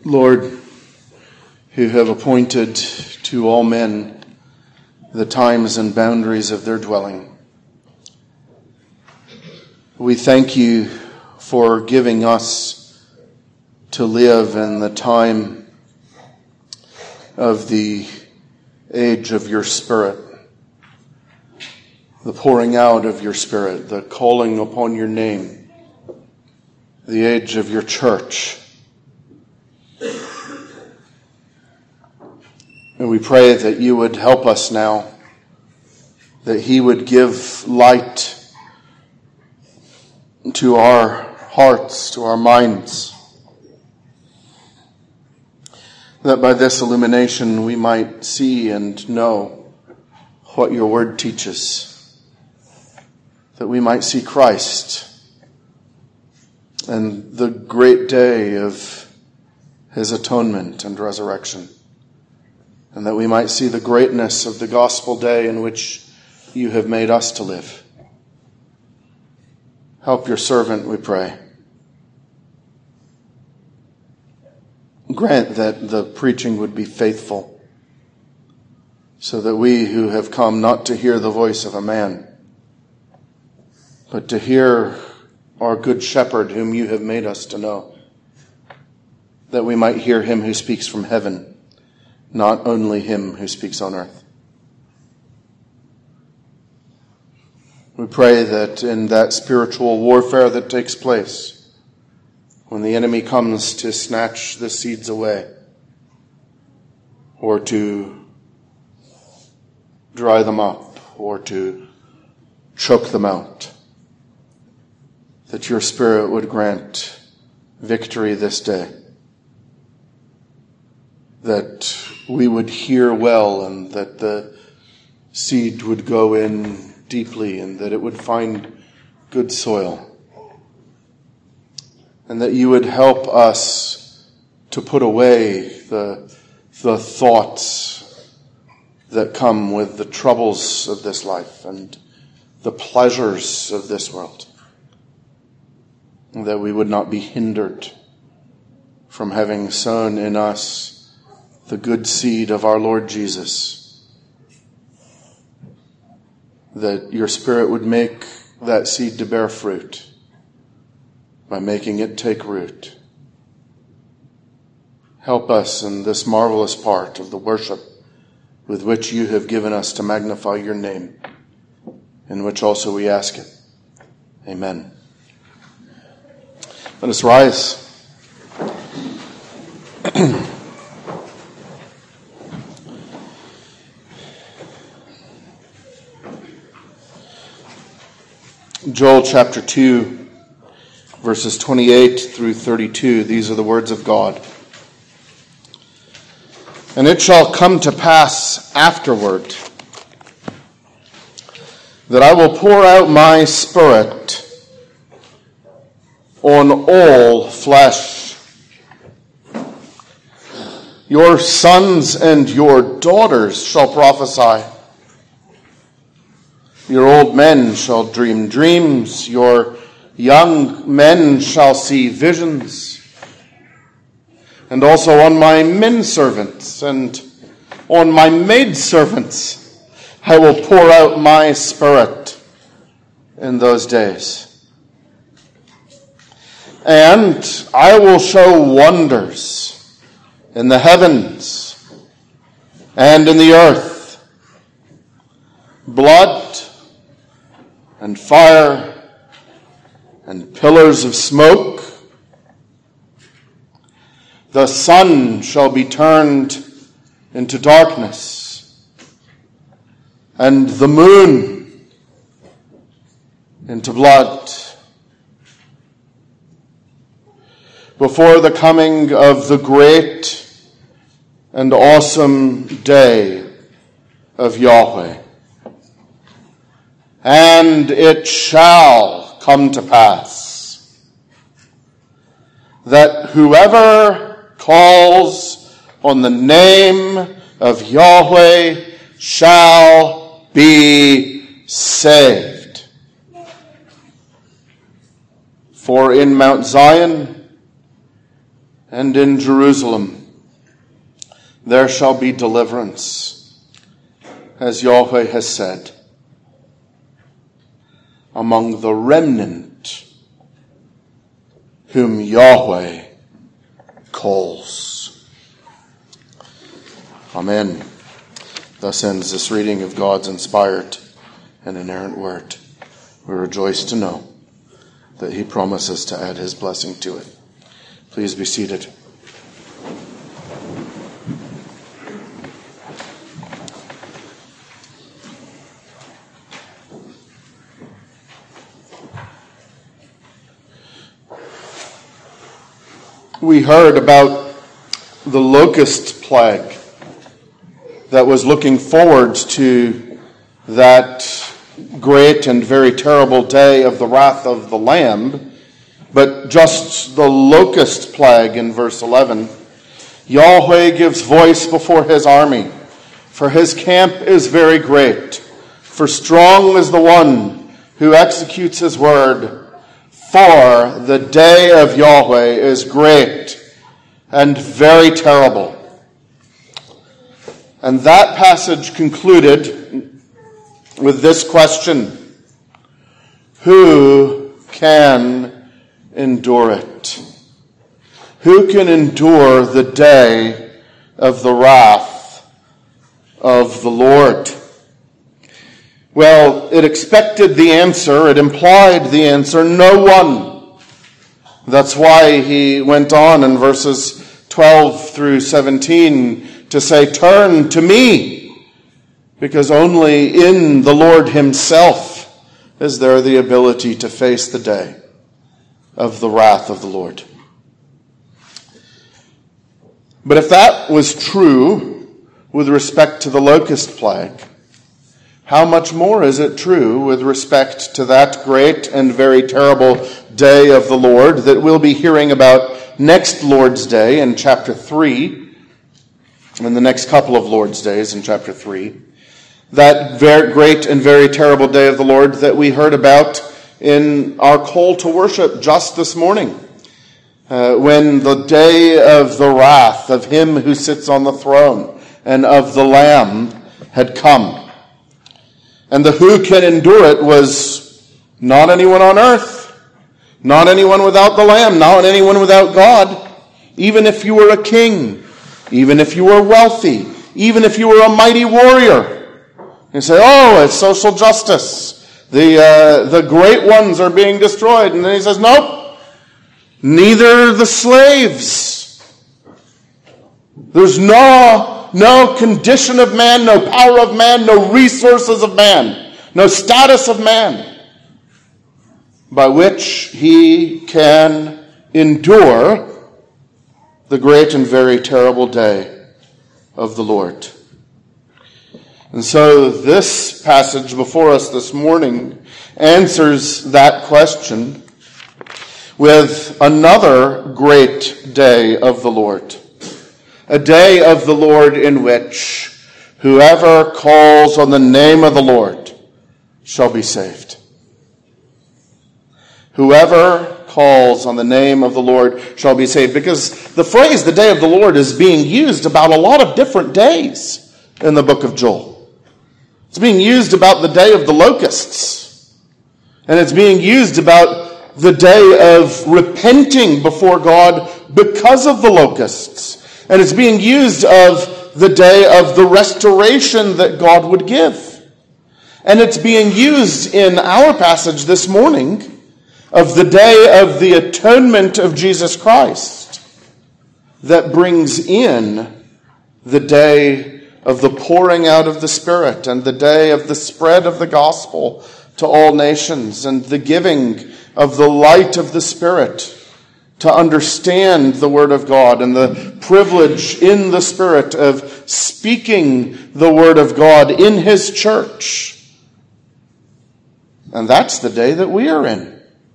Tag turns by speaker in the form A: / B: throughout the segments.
A: Lord, who have appointed to all men the times and boundaries of their dwelling, we thank you for giving us to live in the time of the age of your Spirit, the pouring out of your Spirit, the calling upon your name, the age of your church. And we pray that you would help us now, that he would give light to our hearts, to our minds, that by this illumination we might see and know what your word teaches, that we might see Christ and the great day of his atonement and resurrection, and that we might see the greatness of the gospel day in which you have made us to live. Help your servant, we pray. Grant that the preaching would be faithful, so that we who have come not to hear the voice of a man, but to hear our good shepherd whom you have made us to know, that we might hear him who speaks from heaven, not only him who speaks on earth. We pray that in that spiritual warfare that takes place, when the enemy comes to snatch the seeds away, or to dry them up, or to choke them out, that your Spirit would grant victory this day, that we would hear well, and that the seed would go in deeply, and that it would find good soil, and that you would help us to put away the thoughts that come with the troubles of this life and the pleasures of this world, and that we would not be hindered from having sown in us the good seed of our Lord Jesus, that your Spirit would make that seed to bear fruit by making it take root. Help us in this marvelous part of the worship with which you have given us to magnify your name, in which also we ask it. Amen. Let us rise. Joel chapter 2, verses 28 through 32. These are the words of God. And it shall come to pass afterward that I will pour out my Spirit on all flesh. Your sons and your daughters shall prophesy. Your old men shall dream dreams. Your young men shall see visions. And also on my men servants and on my maid servants I will pour out my Spirit in those days. And I will show wonders in the heavens and in the earth, blood and fire and pillars of smoke. The sun shall be turned into darkness, and the moon into blood, before the coming of the great and awesome day of Yahweh. And it shall come to pass that whoever calls on the name of Yahweh shall be saved. For in Mount Zion And in Jerusalem there shall be deliverance, as Yahweh has said, among the remnant whom Yahweh calls. Amen. Thus ends this reading of God's inspired and inerrant word. We rejoice to know that he promises to add his blessing to it. Please be seated. We heard about the locust plague that was looking forward to that great and very terrible day of the wrath of the Lamb. But just the locust plague in verse 11, Yahweh gives voice before his army, for his camp is very great, for strong is the one who executes his word. For the day of Yahweh is great and very terrible. And that passage concluded with this question: who can endure it? Who can endure the day of the wrath of the Lord? Well, it expected the answer, it implied the answer: no one. That's why he went on in verses 12 through 17 to say, turn to me, because only in the Lord himself is there the ability to face the day of the wrath of the Lord. But if that was true with respect to the locust plague, how much more is it true with respect to that great and very terrible day of the Lord that we'll be hearing about next Lord's Day in chapter 3, and the next couple of Lord's Days in chapter 3. That very great and very terrible day of the Lord that we heard about in our call to worship just this morning, when the day of the wrath of him who sits on the throne and of the Lamb had come. And the who can endure it was not anyone on earth, not anyone without the Lamb, not anyone without God. Even if you were a king, even if you were wealthy, even if you were a mighty warrior. You say, oh, it's social justice. The great ones are being destroyed. And then he says, nope, neither the slaves. There's no condition of man, no power of man, no resources of man, no status of man by which he can endure the great and very terrible day of the Lord. And so this passage before us this morning answers that question with another great day of the Lord. A day of the Lord in which whoever calls on the name of the Lord shall be saved. Whoever calls on the name of the Lord shall be saved. Because the phrase, the day of the Lord, is being used about a lot of different days in the book of Joel. It's being used about the day of the locusts. And it's being used about the day of repenting before God because of the locusts. And it's being used of the day of the restoration that God would give. And it's being used in our passage this morning of the day of the atonement of Jesus Christ that brings in the day of the pouring out of the Spirit and the day of the spread of the gospel to all nations and the giving of the light of the Spirit to understand the Word of God and the privilege in the Spirit of speaking the Word of God in His church. And that's the day that we are in.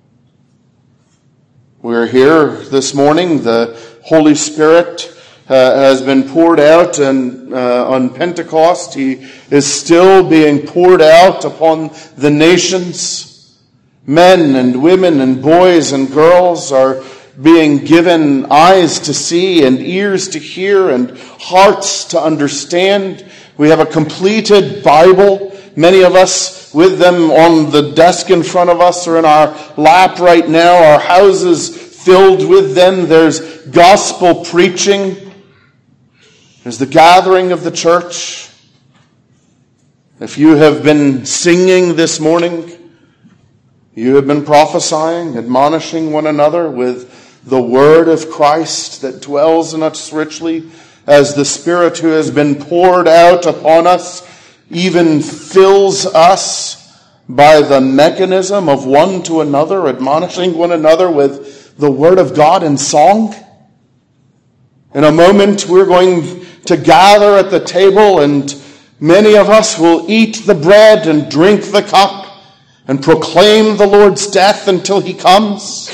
A: We're here this morning. The Holy Spirit has been poured out on Pentecost. He is still being poured out upon the nations. Men and women and boys and girls are being given eyes to see and ears to hear and hearts to understand. We have a completed Bible, many of us with them on the desk in front of us or in our lap right now, our houses filled with them. There's gospel preaching. There's the gathering of the church. If you have been singing this morning, you have been prophesying, admonishing one another with the word of Christ that dwells in us richly, as the Spirit who has been poured out upon us even fills us by the mechanism of one to another, admonishing one another with the word of God in song. In a moment, we're going to gather at the table, and many of us will eat the bread and drink the cup and proclaim the Lord's death until he comes.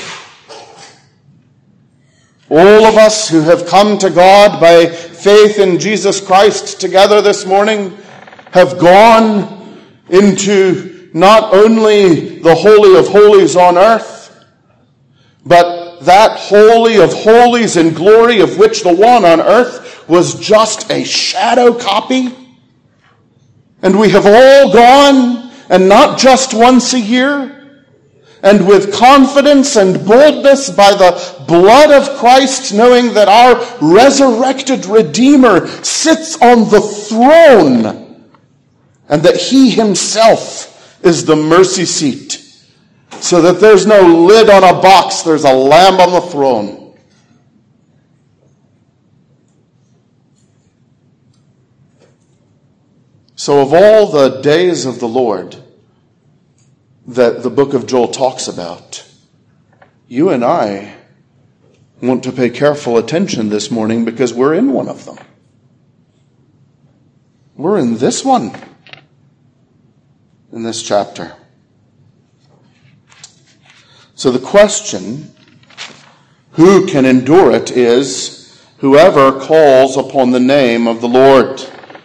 A: All of us who have come to God by faith in Jesus Christ together this morning have gone into not only the Holy of Holies on earth, but that Holy of Holies in glory, of which the one on earth was just a shadow copy. And we have all gone, and not just once a year, and with confidence and boldness by the blood of Christ, knowing that our resurrected Redeemer sits on the throne, and that he himself is the mercy seat, so that there's no lid on a box, there's a lamb on the throne. So of all the days of the Lord that the book of Joel talks about, you and I want to pay careful attention this morning because we're in one of them. We're in this one, in this chapter. So the question, who can endure it, is whoever calls upon the name of the Lord.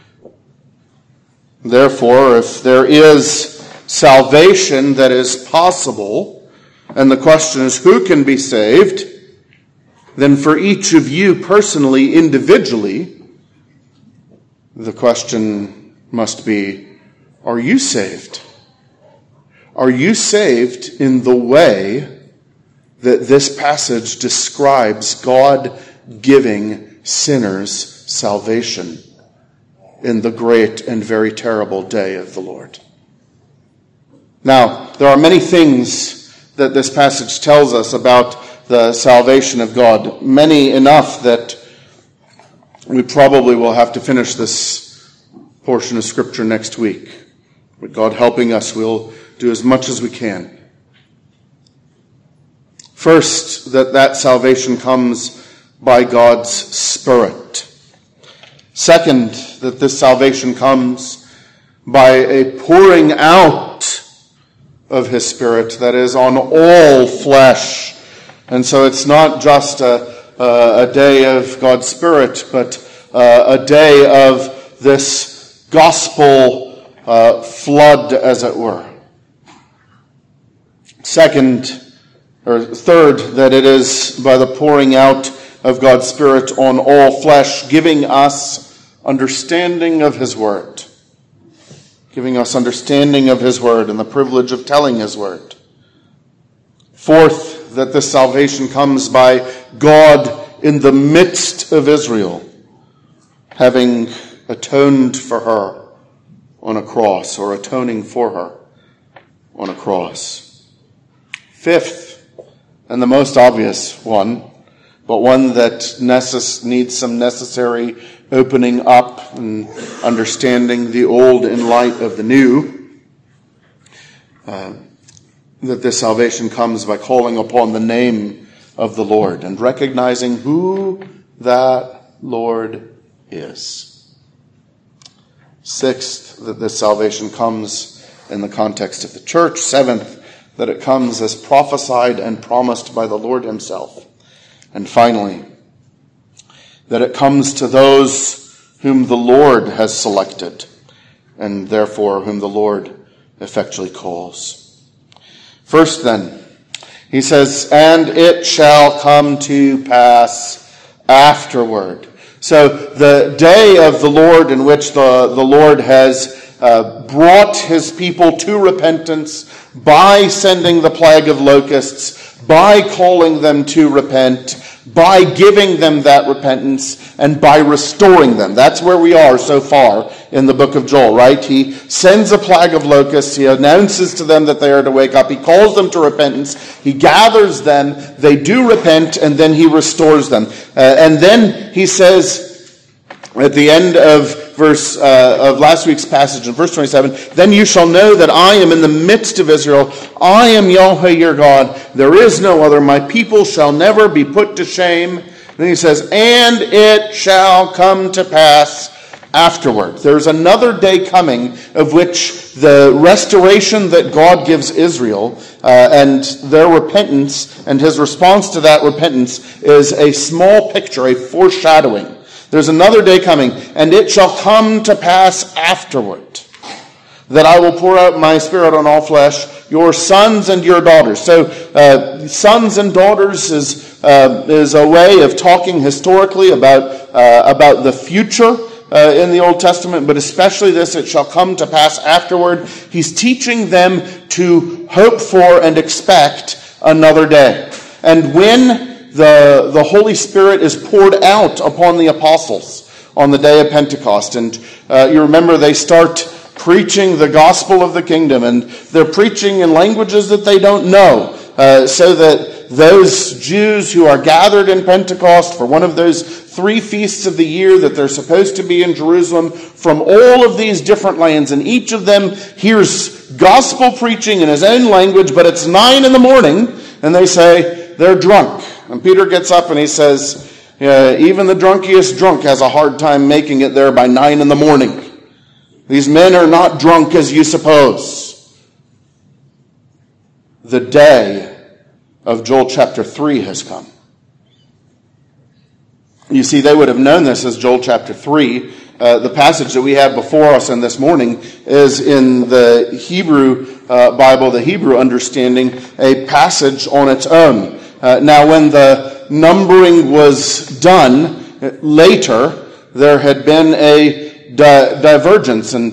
A: Therefore, if there is salvation that is possible, and the question is who can be saved, then for each of you personally, individually, the question must be, are you saved? Are you saved in the way that this passage describes God giving sinners salvation in the great and very terrible day of the Lord? Now, there are many things that this passage tells us about the salvation of God. Many enough that we probably will have to finish this portion of Scripture next week. With God helping us, we'll do as much as we can. First, that salvation comes by God's Spirit. Second, that this salvation comes by a pouring out of his Spirit that is on all flesh. And so it's not just a day of God's Spirit, but a day of this gospel flood, as it were. Third, that it is by the pouring out of God's Spirit on all flesh, giving us understanding of his word. Giving us understanding of his word and the privilege of telling his word. Fourth, that this salvation comes by God in the midst of Israel, having atoned for her on a cross, or atoning for her on a cross. Fifth, and the most obvious one, but one that needs some necessary opening up and understanding the old in light of the new, that this salvation comes by calling upon the name of the Lord and recognizing who that Lord is. Sixth, that this salvation comes in the context of the church. Seventh, that it comes as prophesied and promised by the Lord himself. And finally, that it comes to those whom the Lord has selected, and therefore whom the Lord effectually calls. First then, He says, and it shall come to pass afterward. So the day of the Lord in which the Lord has brought his people to repentance by sending the plague of locusts, by calling them to repent, by giving them that repentance, and by restoring them. That's where we are so far in the book of Joel, right? He sends a plague of locusts. He announces to them that they are to wake up. He calls them to repentance. He gathers them. They do repent, and then he restores them. And then he says at the end of of last week's passage in verse 27, then you shall know that I am in the midst of Israel. I am Yahweh your God. There is no other. My people shall never be put to shame. Then he says, and it shall come to pass afterward. There's another day coming of which the restoration that God gives Israel and their repentance and his response to that repentance is a small picture, a foreshadowing. There's another day coming, and it shall come to pass afterward that I will pour out my spirit on all flesh, your sons and your daughters. So sons and daughters is a way of talking historically about the future in the Old Testament, but especially this, it shall come to pass afterward. He's teaching them to hope for and expect another day. And when the Holy Spirit is poured out upon the apostles on the day of Pentecost. And you remember they start preaching the gospel of the kingdom, and they're preaching in languages that they don't know, so that those Jews who are gathered in Pentecost for one of those 3 feasts of the year that they're supposed to be in Jerusalem from all of these different lands, and each of them hears gospel preaching in his own language, but it's 9 a.m, and they say they're drunk. And Peter gets up and he says, even the drunkiest drunk has a hard time making it there by 9 a.m. These men are not drunk as you suppose. The day of Joel chapter 3 has come. You see, they would have known this as Joel chapter 3. The passage that we have before us in this morning is in the Hebrew Bible, the Hebrew understanding, a passage on its own. Now, when the numbering was done later, there had been a divergence, and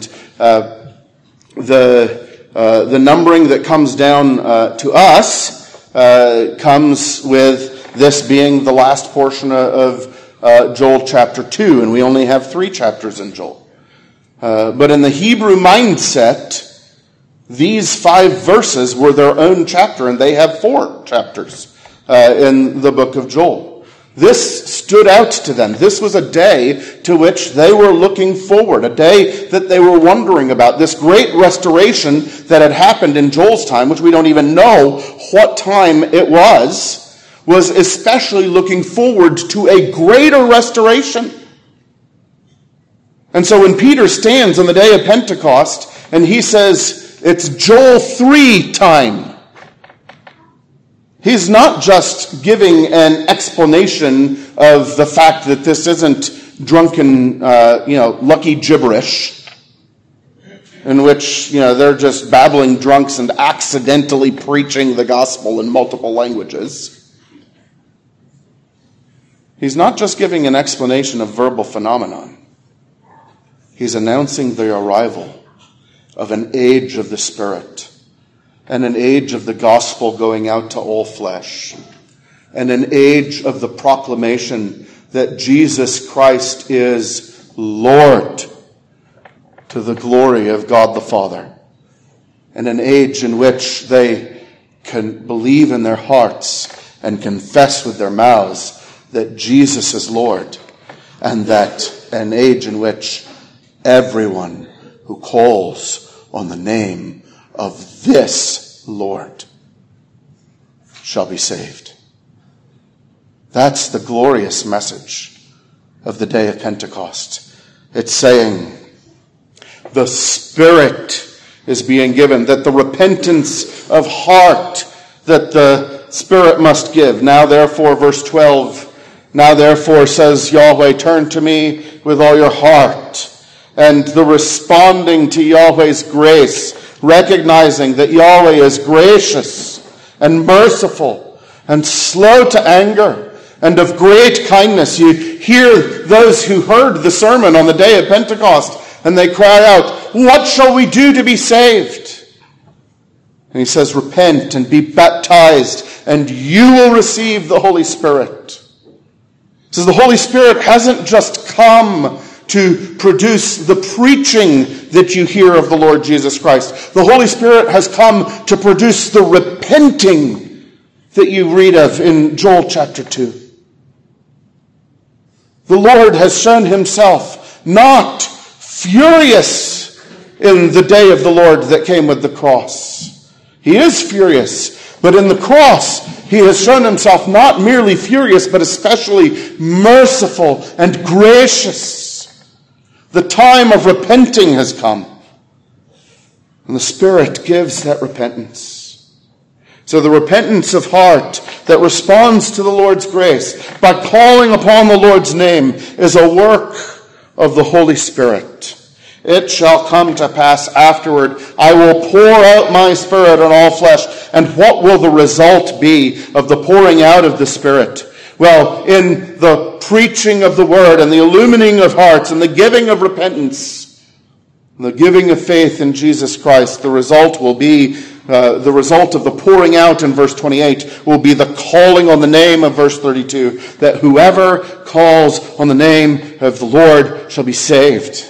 A: the numbering that comes down to us comes with this being the last portion of Joel chapter 2, and we only have 3 chapters in Joel. But in the Hebrew mindset, these 5 verses were their own chapter, and they have 4 chapters in the book of Joel. This stood out to them. This was a day to which they were looking forward, a day that they were wondering about. This great restoration that had happened in Joel's time, which we don't even know what time it was especially looking forward to a greater restoration. And so when Peter stands on the day of Pentecost and he says, it's Joel 3 time, he's not just giving an explanation of the fact that this isn't drunken, lucky gibberish, in which, they're just babbling drunks and accidentally preaching the gospel in multiple languages. He's not just giving an explanation of verbal phenomenon. He's announcing the arrival of an age of the Spirit, and an age of the gospel going out to all flesh, and an age of the proclamation that Jesus Christ is Lord, to the glory of God the Father, and an age in which they can believe in their hearts and confess with their mouths that Jesus is Lord, and that an age in which everyone who calls on the name of this Lord shall be saved. That's the glorious message of the day of Pentecost. It's saying the Spirit is being given, that the repentance of heart that the Spirit must give. Now therefore, verse 12, now therefore, says Yahweh, turn to me with all your heart. And the responding to Yahweh's grace, recognizing that Yahweh is gracious and merciful and slow to anger and of great kindness. You hear those who heard the sermon on the day of Pentecost, and they cry out, "What shall we do to be saved?" And he says, "Repent and be baptized, and you will receive the Holy Spirit." He says the Holy Spirit hasn't just come to produce the preaching that you hear of the Lord Jesus Christ. The Holy Spirit has come to produce the repenting that you read of in Joel chapter 2. The Lord has shown himself not furious in the day of the Lord that came with the cross. He is furious, but in the cross, he has shown himself not merely furious, but especially merciful and gracious. The time of repenting has come, and the Spirit gives that repentance. So the repentance of heart that responds to the Lord's grace by calling upon the Lord's name is a work of the Holy Spirit. It shall come to pass afterward, I will pour out my Spirit on all flesh. And what will the result be of the pouring out of the Spirit? Well, in the preaching of the word and the illumining of hearts and the giving of repentance, and the giving of faith in Jesus Christ, the result will be, the result of the pouring out in verse 28 will be the calling on the name of verse 32, that whoever calls on the name of the Lord shall be saved.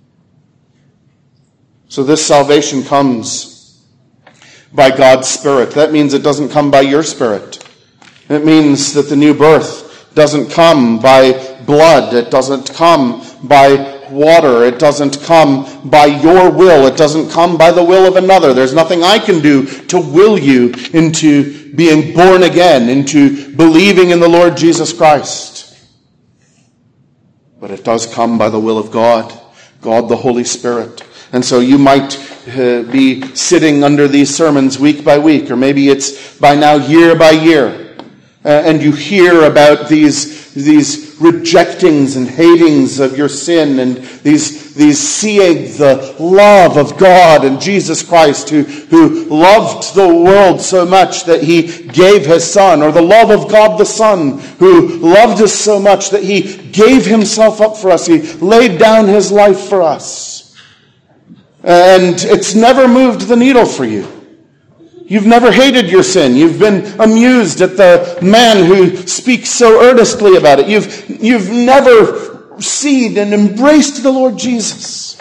A: So this salvation comes by God's Spirit. That means it doesn't come by your spirit. It means that the new birth doesn't come by blood. It doesn't come by water. It doesn't come by your will. It doesn't come by the will of another. There's nothing I can do to will you into being born again, into believing in the Lord Jesus Christ. But it does come by the will of God, God the Holy Spirit. And so you might be sitting under these sermons week by week, or maybe it's by now year by year, and you hear about these rejectings and hatings of your sin, and these seeing the love of God and Jesus Christ, who loved the world so much that he gave his Son, or the love of God the Son, who loved us so much that he gave himself up for us. He laid down his life for us. And it's never moved the needle for you. You've never hated your sin. You've been amused at the man who speaks so earnestly about it. You've never seen and embraced the Lord Jesus.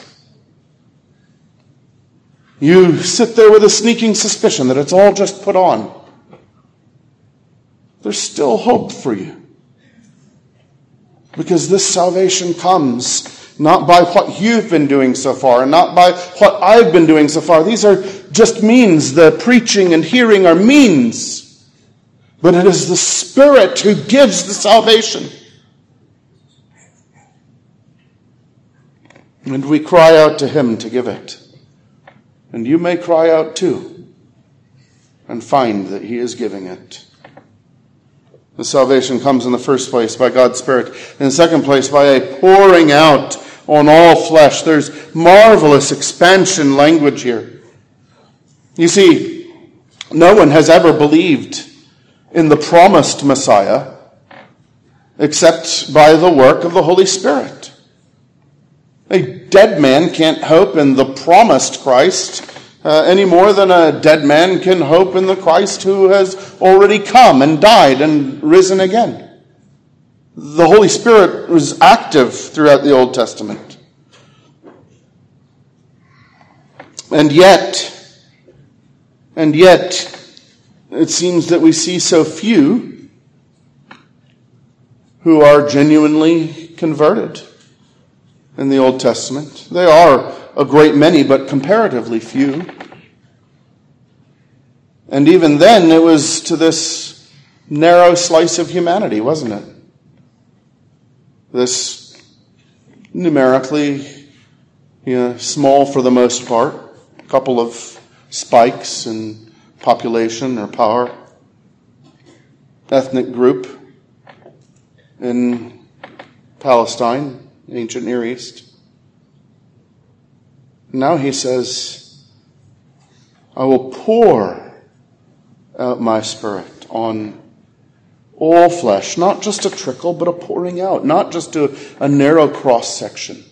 A: You sit there with a sneaking suspicion that it's all just put on. There's still hope for you. Because this salvation comes not by what you've been doing so far, and not by what I've been doing so far. These are just means. The preaching and hearing are means. But it is the Spirit who gives the salvation. And we cry out to him to give it. And you may cry out too, and find that he is giving it. The salvation comes in the first place by God's Spirit. In the second place, by a pouring out on all flesh. There's marvelous expansion language here. You see, no one has ever believed in the promised Messiah except by the work of the Holy Spirit. A dead man can't hope in the promised Christ any more than a dead man can hope in the Christ who has already come and died and risen again. The Holy Spirit was active throughout the Old Testament. And yet, it seems that we see so few who are genuinely converted in the Old Testament. They are a great many, but comparatively few. And even then, it was to this narrow slice of humanity, wasn't it? This numerically, small for the most part, a couple of spikes in population or power, ethnic group in Palestine, ancient Near East. Now he says, I will pour out my Spirit on all flesh, not just a trickle, but a pouring out, not just a narrow cross-section.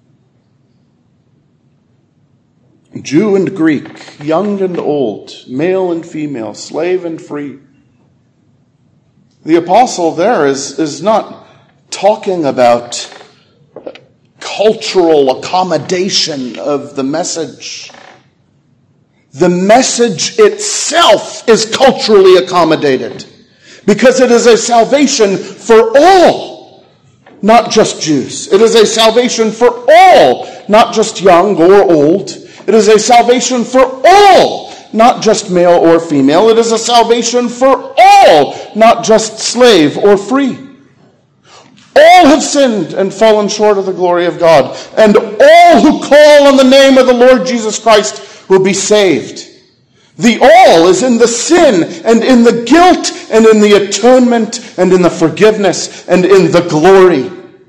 A: Jew and Greek, young and old, male and female, slave and free. The apostle there is not talking about cultural accommodation of the message. The message itself is culturally accommodated because it is a salvation for all, not just Jews. It is a salvation for all, not just young or old. It is a salvation for all, not just male or female. It is a salvation for all, not just slave or free. All have sinned and fallen short of the glory of God, and all who call on the name of the Lord Jesus Christ will be saved. The all is in the sin and in the guilt and in the atonement and in the forgiveness and in the glory.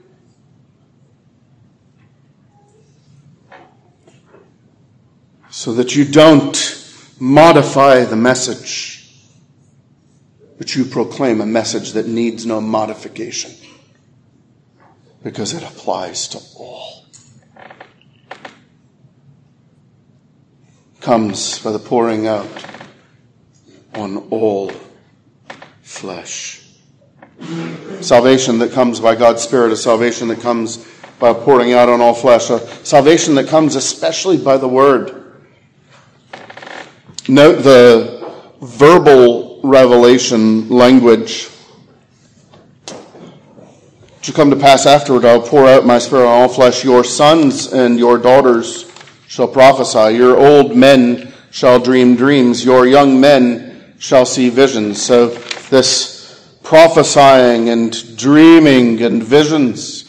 A: So that you don't modify the message, but you proclaim a message that needs no modification because it applies to all. Comes by the pouring out on all flesh. Salvation that comes by God's Spirit, a salvation that comes by pouring out on all flesh, a salvation that comes especially by the Word. Note the verbal revelation language. It shall come to pass afterward, I will pour out my Spirit on all flesh. Your sons and your daughters shall prophesy. Your old men shall dream dreams. Your young men shall see visions. So this prophesying and dreaming and visions,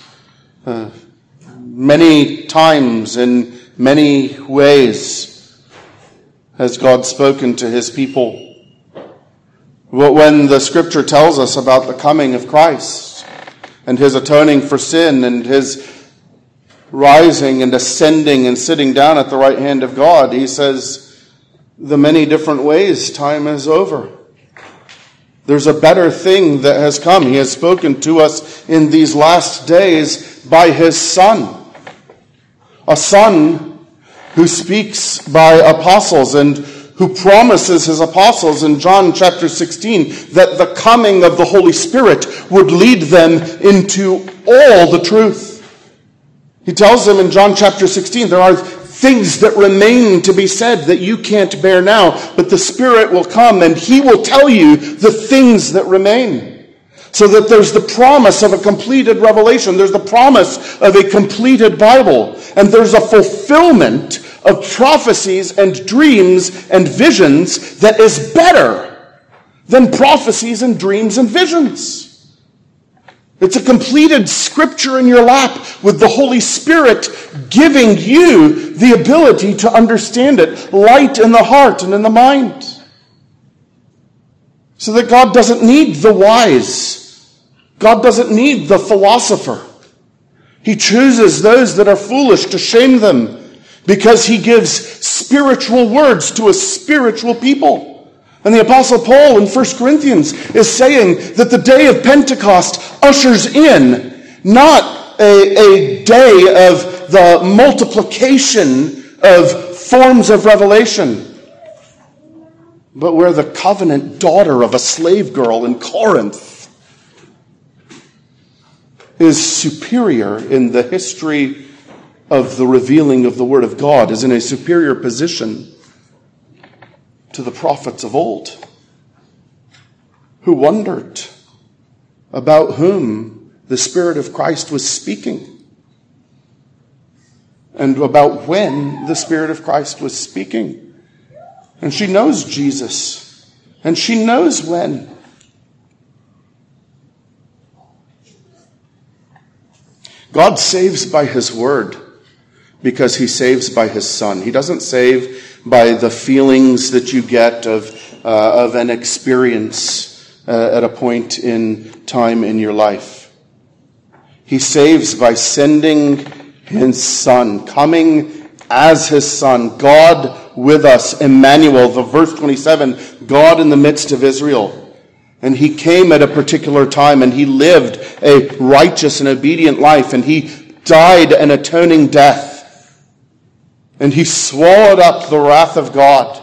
A: many times in many ways, has God spoken to his people. When the scripture tells us about the coming of Christ and his atoning for sin and his rising and ascending and sitting down at the right hand of God, he says, the many different ways time is over. There's a better thing that has come. He has spoken to us in these last days by his Son. A Son who speaks by apostles and who promises his apostles in John chapter 16 that the coming of the Holy Spirit would lead them into all the truth. He tells them in John chapter 16, there are things that remain to be said that you can't bear now, but the Spirit will come and he will tell you the things that remain. So that there's the promise of a completed revelation. There's the promise of a completed Bible. And there's a fulfillment of prophecies and dreams and visions that is better than prophecies and dreams and visions. It's a completed scripture in your lap with the Holy Spirit giving you the ability to understand it, light in the heart and in the mind. So that God doesn't need the wise. God doesn't need the philosopher. He chooses those that are foolish to shame them because he gives spiritual words to a spiritual people. And the Apostle Paul in 1 Corinthians is saying that the day of Pentecost ushers in not a day of the multiplication of forms of revelation, but where the covenant daughter of a slave girl in Corinth is superior in the history of the revealing of the Word of God, is in a superior position to the prophets of old, who wondered about whom the Spirit of Christ was speaking, and about when the Spirit of Christ was speaking. And she knows Jesus, and she knows when. God saves by his word because he saves by his Son. He doesn't save by the feelings that you get of an experience at a point in time in your life. He saves by sending his Son, coming as his Son, God with us, Emmanuel, the verse 27, God in the midst of Israel. And he came at a particular time, and he lived a righteous and obedient life, and he died an atoning death. And he swallowed up the wrath of God.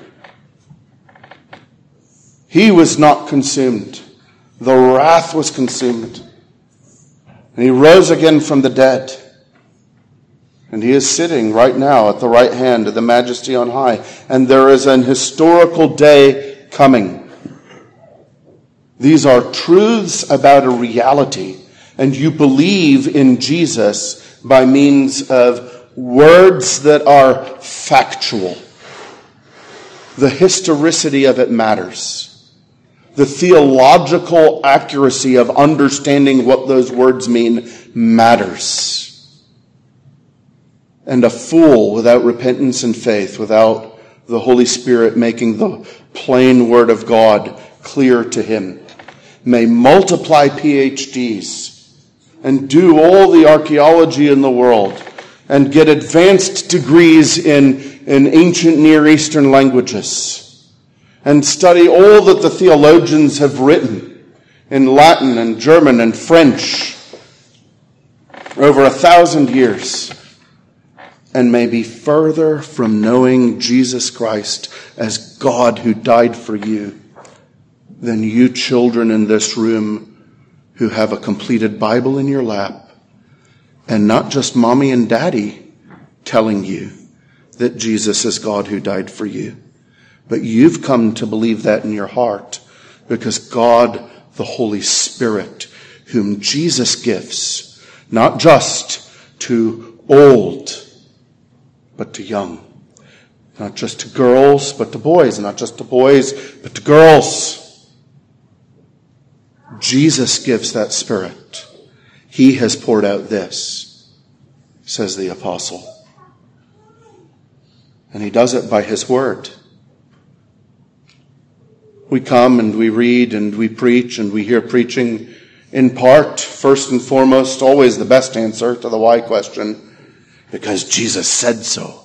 A: He was not consumed. The wrath was consumed. And he rose again from the dead. And he is sitting right now at the right hand of the Majesty on high. And there is an historical day coming. These are truths about a reality. And you believe in Jesus by means of words that are factual. The historicity of it matters. The theological accuracy of understanding what those words mean matters. And a fool without repentance and faith, without the Holy Spirit making the plain word of God clear to him, may multiply PhDs and do all the archaeology in the world and get advanced degrees in ancient Near Eastern languages and study all that the theologians have written in Latin and German and French over 1,000 years, and may be further from knowing Jesus Christ as God who died for you than you children in this room who have a completed Bible in your lap, and not just mommy and daddy telling you that Jesus is God who died for you, but you've come to believe that in your heart because God, the Holy Spirit, whom Jesus gives, not just to old, but to young. Not just to girls, but to boys. Not just to boys, but to girls. Jesus gives that Spirit. He has poured out this, says the apostle. And he does it by his word. We come and we read and we preach and we hear preaching in part, first and foremost, always the best answer to the why question, because Jesus said so.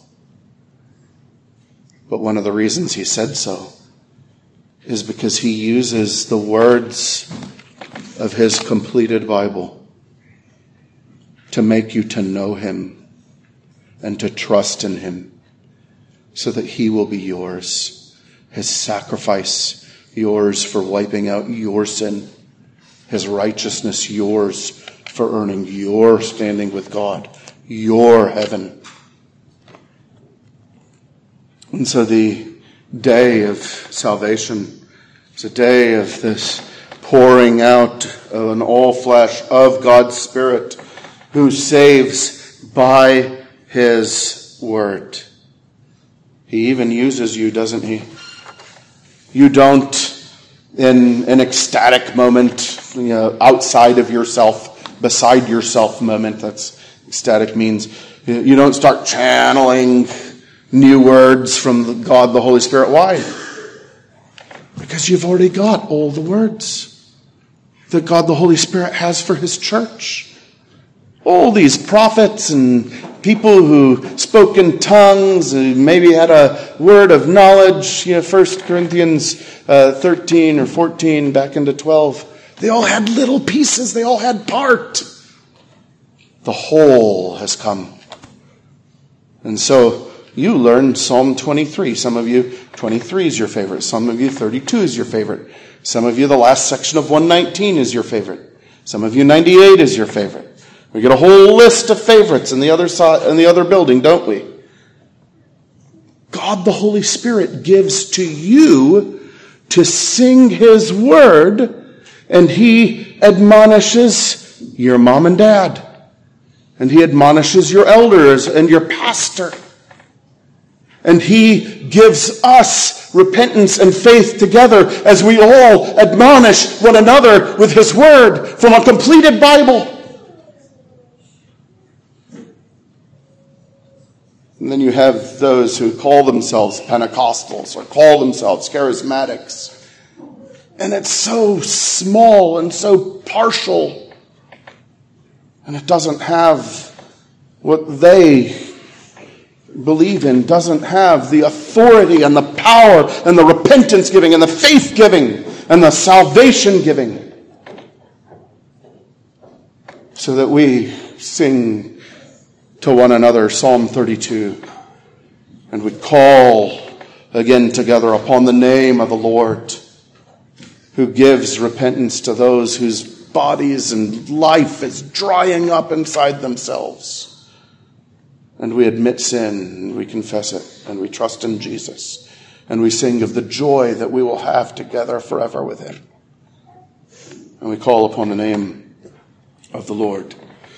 A: But one of the reasons he said so is because he uses the words of his completed Bible to make you to know him and to trust in him so that he will be yours. His sacrifice, yours for wiping out your sin. His righteousness, yours for earning your standing with God, your heaven. And so the day of salvation is a day of this pouring out of an all flesh of God's Spirit who saves by his word. He even uses you, doesn't he? You don't, in an ecstatic moment, outside of yourself, beside yourself moment, that's ecstatic means, you don't start channeling new words from God the Holy Spirit. Why? Because you've already got all the words that God the Holy Spirit has for his church. All these prophets and people who spoke in tongues, who maybe had a word of knowledge, 1 Corinthians 13 or 14 back into 12. They all had little pieces. They all had part. The whole has come. And so you learned Psalm 23. Some of you, 23 is your favorite. Some of you, 32 is your favorite. Some of you, the last section of 119 is your favorite. Some of you, 98 is your favorite. We get a whole list of favorites in the other side, in the other building, don't we? God the Holy Spirit gives to you to sing his word, and he admonishes your mom and dad. And he admonishes your elders and your pastor. And he gives us repentance and faith together as we all admonish one another with his word from a completed Bible. And then you have those who call themselves Pentecostals or call themselves charismatics. And it's so small and so partial. And it doesn't have what they believe in doesn't have the authority and the power and the repentance giving and the faith giving and the salvation giving. So that we sing to one another Psalm 32 and we call again together upon the name of the Lord, who gives repentance to those whose bodies and life is drying up inside themselves. And we admit sin, and we confess it, and we trust in Jesus. And we sing of the joy that we will have together forever with him. And we call upon the name of the Lord.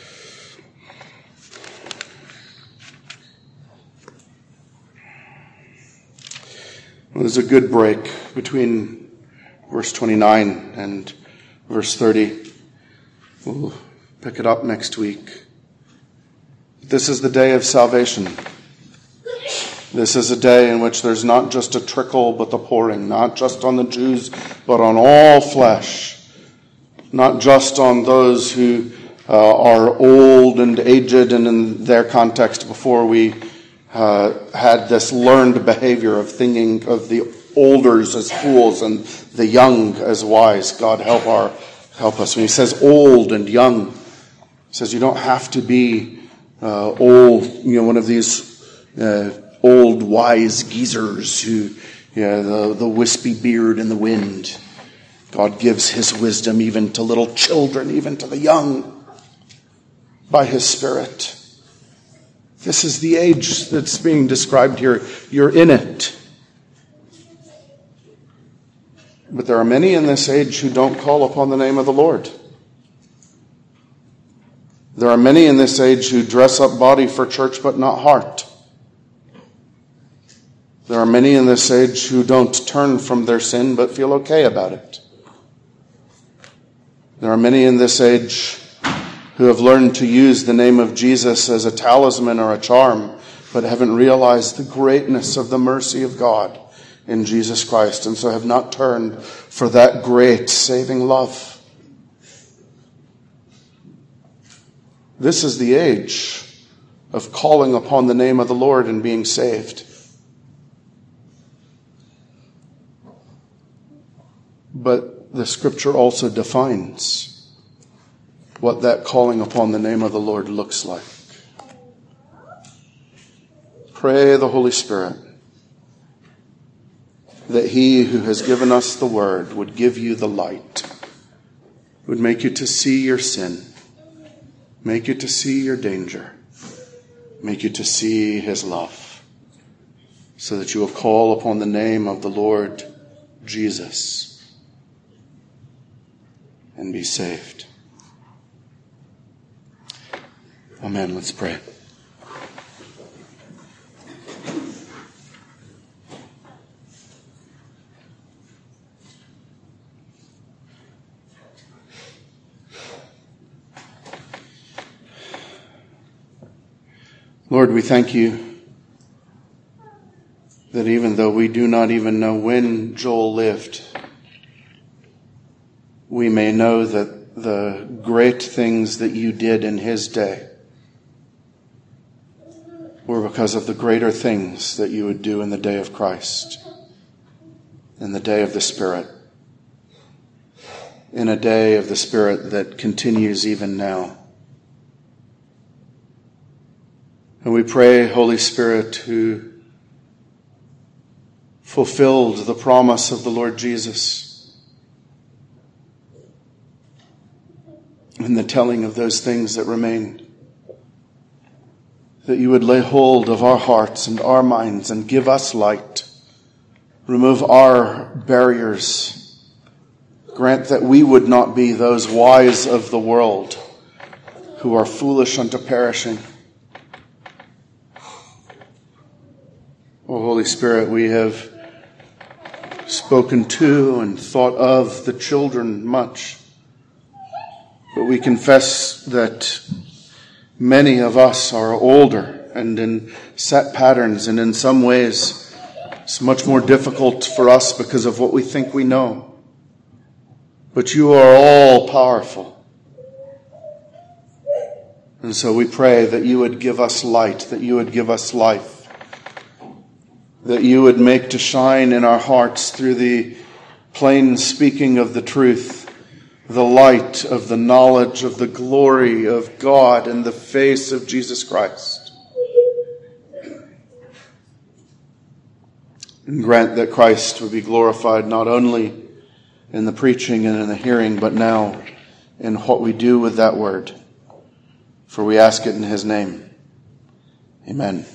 A: Well, there's a good break between verse 29 and verse 30. We'll pick it up next week. This is the day of salvation. This is a day in which there's not just a trickle, but the pouring. Not just on the Jews, but on all flesh. Not just on those who are old and aged, and in their context before we had this learned behavior of thinking of the olders as fools and the young as wise. God help us. When he says old and young, he says you don't have to be old, one of these old wise geezers who, the wispy beard in the wind. God gives his wisdom even to little children, even to the young, by his Spirit. This is the age that's being described here. You're in it. But there are many in this age who don't call upon the name of the Lord. There are many in this age who dress up body for church but not heart. There are many in this age who don't turn from their sin but feel okay about it. There are many in this age who have learned to use the name of Jesus as a talisman or a charm, but haven't realized the greatness of the mercy of God in Jesus Christ, and so have not turned for that great saving love. This is the age of calling upon the name of the Lord and being saved. But the Scripture also defines what that calling upon the name of the Lord looks like. Pray the Holy Spirit that he who has given us the word would give you the light, would make you to see your sin, make you to see your danger, make you to see his love, so that you will call upon the name of the Lord Jesus and be saved. Amen. Let's pray. Lord, we thank you that even though we do not even know when Joel lived, we may know that the great things that you did in his day were because of the greater things that you would do in the day of Christ, in the day of the Spirit, in a day of the Spirit that continues even now. And we pray, Holy Spirit, who fulfilled the promise of the Lord Jesus in the telling of those things that remained, that you would lay hold of our hearts and our minds and give us light, remove our barriers, grant that we would not be those wise of the world who are foolish unto perishing. Oh, Holy Spirit, we have spoken to and thought of the children much, but we confess that many of us are older and in set patterns, and in some ways it's much more difficult for us because of what we think we know. But you are all powerful. And so we pray that you would give us light, that you would give us life, that you would make to shine in our hearts through the plain speaking of the truth, the light of the knowledge of the glory of God and the face of Jesus Christ. And grant that Christ would be glorified not only in the preaching and in the hearing, but now in what we do with that word. For we ask it in his name. Amen.